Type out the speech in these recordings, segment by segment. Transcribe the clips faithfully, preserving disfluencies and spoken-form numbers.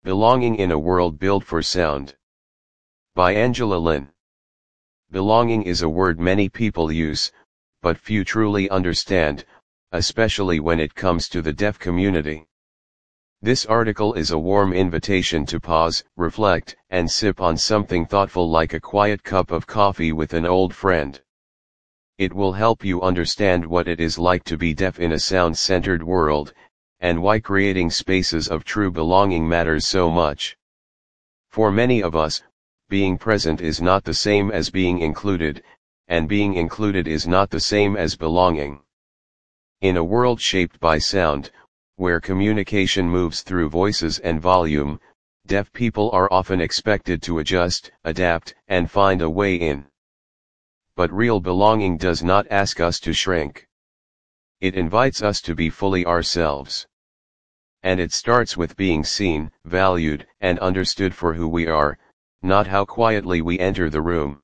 Belonging in a World Built for Sound. By Angela Lin. Belonging is a word many people use, but few truly understand, especially when it comes to the deaf community. This article is a warm invitation to pause, reflect, and sip on something thoughtful like a quiet cup of coffee with an old friend. It will help you understand what it is like to be deaf in a sound-centered world, and why creating spaces of true belonging matters so much. For many of us, being present is not the same as being included, and being included is not the same as belonging. In a world shaped by sound, where communication moves through voices and volume, deaf people are often expected to adjust, adapt, and find a way in. But real belonging does not ask us to shrink. It invites us to be fully ourselves. And it starts with being seen, valued, and understood for who we are, not how quietly we enter the room.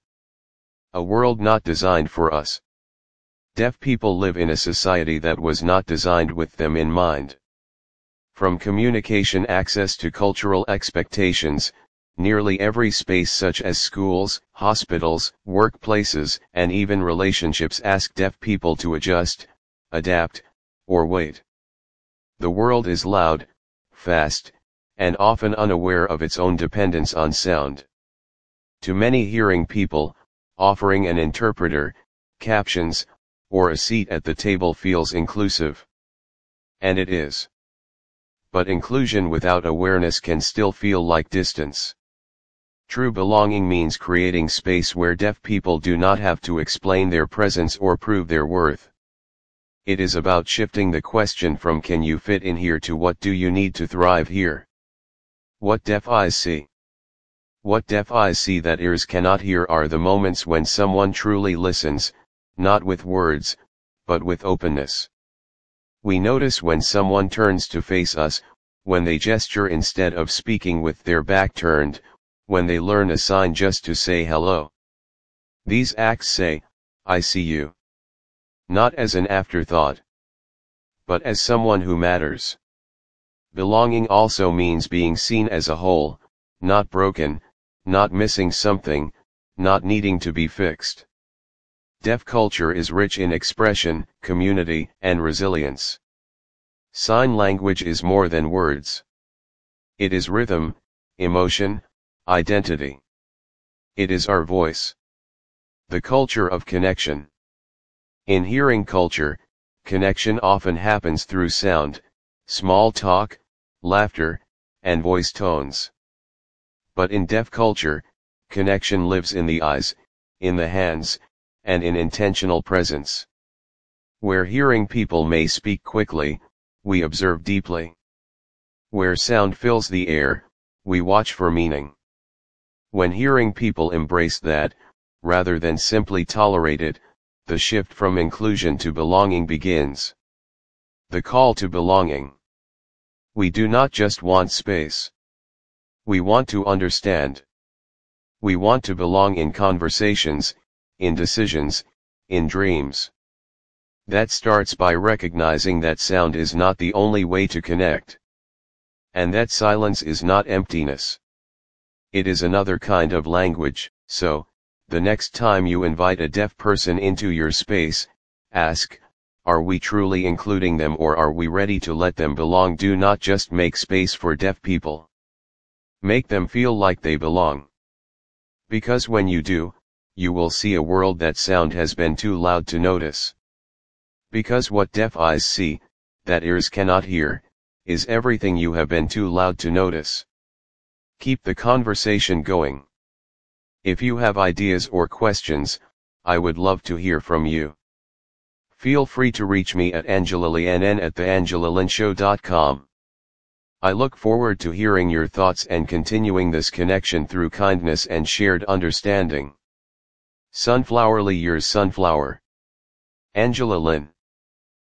A world not designed for us. Deaf people live in a society that was not designed with them in mind. From communication access to cultural expectations, nearly every space such as schools, hospitals, workplaces, and even relationships ask deaf people to adjust, adapt, or wait. The world is loud, fast, and often unaware of its own dependence on sound. To many hearing people, offering an interpreter, captions, or a seat at the table feels inclusive. And it is. But inclusion without awareness can still feel like distance. True belonging means creating space where deaf people do not have to explain their presence or prove their worth. It is about shifting the question from can you fit in here to what do you need to thrive here? What deaf eyes see? What deaf eyes see that ears cannot hear are the moments when someone truly listens, not with words, but with openness. We notice when someone turns to face us, when they gesture instead of speaking with their back turned, when they learn a sign just to say hello. These acts say, I see you. Not as an afterthought, but as someone who matters. Belonging also means being seen as a whole, not broken, not missing something, not needing to be fixed. Deaf culture is rich in expression, community, and resilience. Sign language is more than words. It is rhythm, emotion, identity. It is our voice. The culture of connection. In hearing culture, connection often happens through sound, small talk, laughter, and voice tones. But in deaf culture, connection lives in the eyes, in the hands, and in intentional presence. Where hearing people may speak quickly, we observe deeply. Where sound fills the air, we watch for meaning. When hearing people embrace that, rather than simply tolerate it, the shift from inclusion to belonging begins. The call to belonging. We do not just want space. We want to understand. We want to belong in conversations, in decisions, in dreams. That starts by recognizing that sound is not the only way to connect. And that silence is not emptiness. It is another kind of language, so, the next time you invite a deaf person into your space, ask, are we truly including them or are we ready to let them belong? Do not just make space for deaf people. Make them feel like they belong. Because when you do, you will see a world that sound has been too loud to notice. Because what deaf eyes see, that ears cannot hear, is everything you have been too loud to notice. Keep the conversation going. If you have ideas or questions, I would love to hear from you. Feel free to reach me at angelalinn at the angela lin show dot com. I look forward to hearing your thoughts and continuing this connection through kindness and shared understanding. Sunflowerly yours Sunflower. Angela Lin.